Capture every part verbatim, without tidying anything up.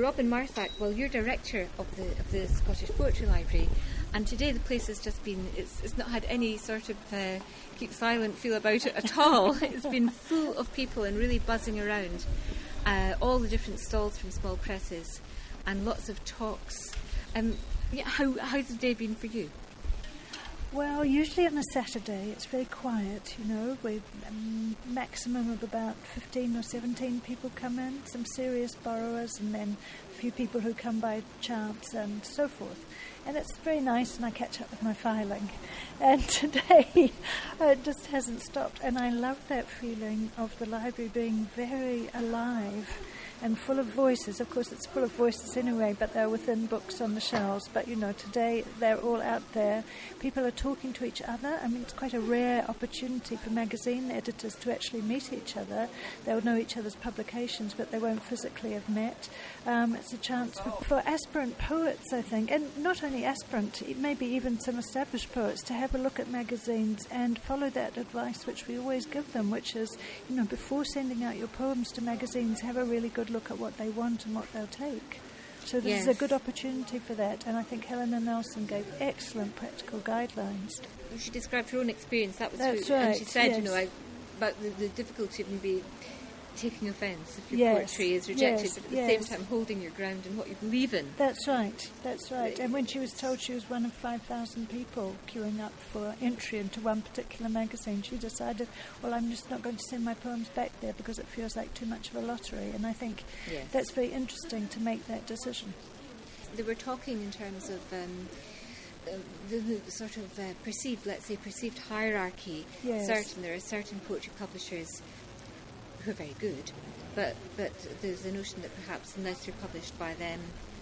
Robin Marthack, well, you're director of the of the Scottish Poetry Library, and today the place has just been, it's, it's not had any sort of uh, keep silent feel about it at all. It's been full of people and really buzzing around. Uh, all the different stalls from small presses and lots of talks. Um, yeah, how, how's the day been for you? Well, usually on a Saturday it's very quiet, you know, with um, maximum of about fifteen or seventeen people come in, some serious borrowers, and then a few people who come by chance and so forth. And it's very nice, and I catch up with my filing. And today it just hasn't stopped, and I love that feeling of the library being very alive and full of voices. Of course, it's full of voices anyway, but they're within books on the shelves. But, you know, today they're all out there. People are talking to each other. I mean, it's quite a rare opportunity for magazine editors to actually meet each other. They'll know each other's publications, but they won't physically have met. Um, it's a chance for, for aspirant poets, I think, and not only aspirant, maybe even some established poets, to have a look at magazines and follow that advice which we always give them, which is, you know, before sending out your poems to magazines, have a really good look at what they want and what they'll take. So this yes. is a good opportunity for that, and I think Helena Nelson gave excellent practical guidelines. She described her own experience, that was That's who, right, and she said, yes. you know, I, about the, the difficulty of maybe taking offence if your yes. poetry is rejected, yes. but at the yes. same time holding your ground in what you believe in. That's right, that's right. And when she was told she was one of five thousand people queuing up for entry into one particular magazine, she decided, well, I'm just not going to send my poems back there because it feels like too much of a lottery. And I think yes. that's very interesting to make that decision. They were talking in terms of um, uh, the, the sort of uh, perceived, let's say, perceived hierarchy. Yes. Certain, there are certain poetry publishers who are very good, but but there's a notion that perhaps unless you're published by them,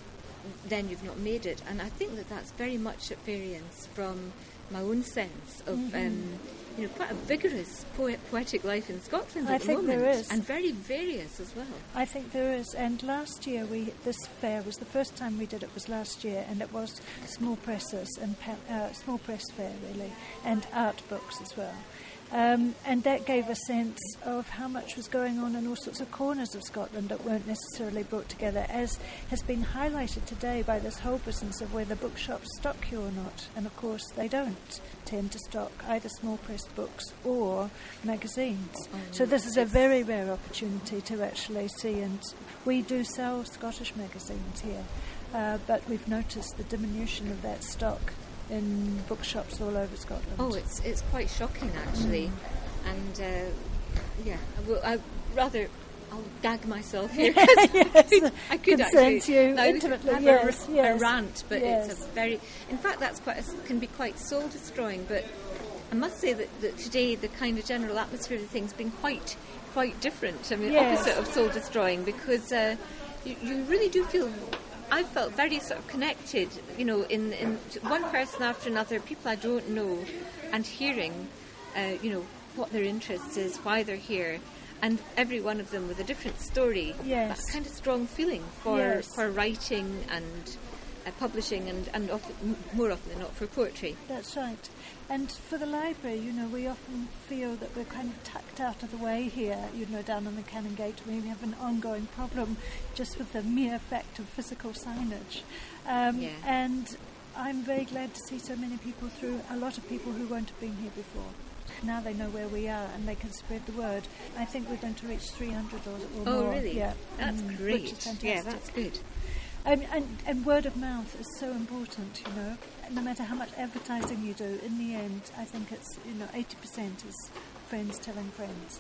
then you've not made it. And I think that that's very much at variance from my own sense of mm-hmm. um, you know, quite a vigorous poet, poetic life in Scotland I at the think moment, there is. and very various as well. I think there is. And last year, we this fair was the first time we did it. Was last year, and it was small presses and uh, small press fair really, and art books as well. Um, and that gave a sense of how much was going on in all sorts of corners of Scotland that weren't necessarily brought together, as has been highlighted today by this whole business of whether bookshops stock you or not. And of course they don't tend to stock either small press books or magazines. Oh, so this is a very rare opportunity to actually see, and we do sell Scottish magazines here, uh, but we've noticed the diminution of that stock in bookshops all over Scotland. Oh, it's it's quite shocking actually, mm. and uh, yeah, I, will, I rather I'll gag myself here. yes, I could, I could actually you now intimately. have Yes, a, yes. a rant, but yes. it's a very. In fact, that's quite a, can be quite soul destroying. But I must say that, that today the kind of general atmosphere of the thing's been quite quite different. I mean, yes. opposite of soul destroying, because uh, you, you really do feel. I felt very sort of connected, you know, in, in one person after another, people I don't know, and hearing, uh, you know, what their interest is, why they're here, and every one of them with a different story. Yes. That kind of strong feeling for yes. for writing and uh, publishing, and, and often, more often than not for poetry. That's right. And for the library, you know, we often feel that we're kind of tucked out of the way here, you know, down on the Cannon Gate. We have an ongoing problem just with the mere fact of physical signage. Um, yeah. And I'm very glad to see so many people through, a lot of people who won't have been here before. Now they know where we are and they can spread the word. I think we're going to reach three hundred or, or oh, more. Oh, really? Yeah. That's mm, great. Which is fantastic. Yeah, that's good. And, and, and word of mouth is so important, you know. No matter how much advertising you do, in the end, I think it's, you know, eighty percent is friends telling friends.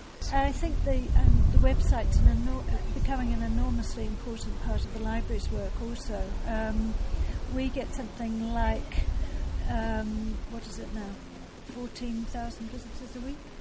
I think the um, the website's an enor- becoming an enormously important part of the library's work also. Um, we get something like, um, what is it now, fourteen thousand visitors a week.